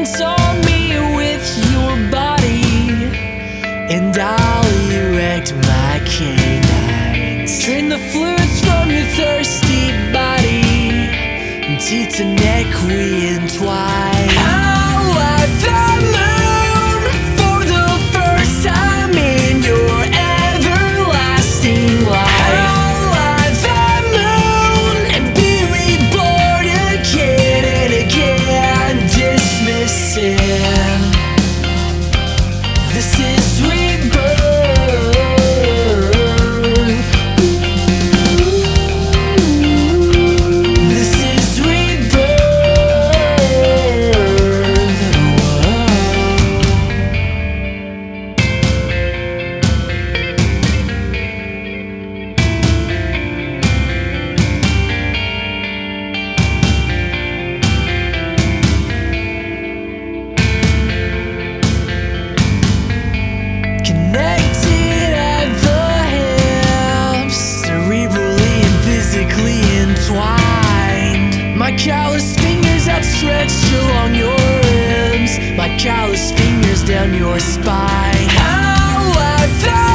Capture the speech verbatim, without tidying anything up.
fingerprints on me with your body, and I'll erect my canines. Drain the fluids from your thirsty body, and teeth to neck we entwine. I'll light the moon for the first time in your everlasting life. I'll light the moon and be reborn again and again, dismissing. This is rebirth. This is rebirth. Connected at the hips, cerebrally and physically entwined. My callous fingers outstretched along your ribs, my callous fingers down your spine. How I felt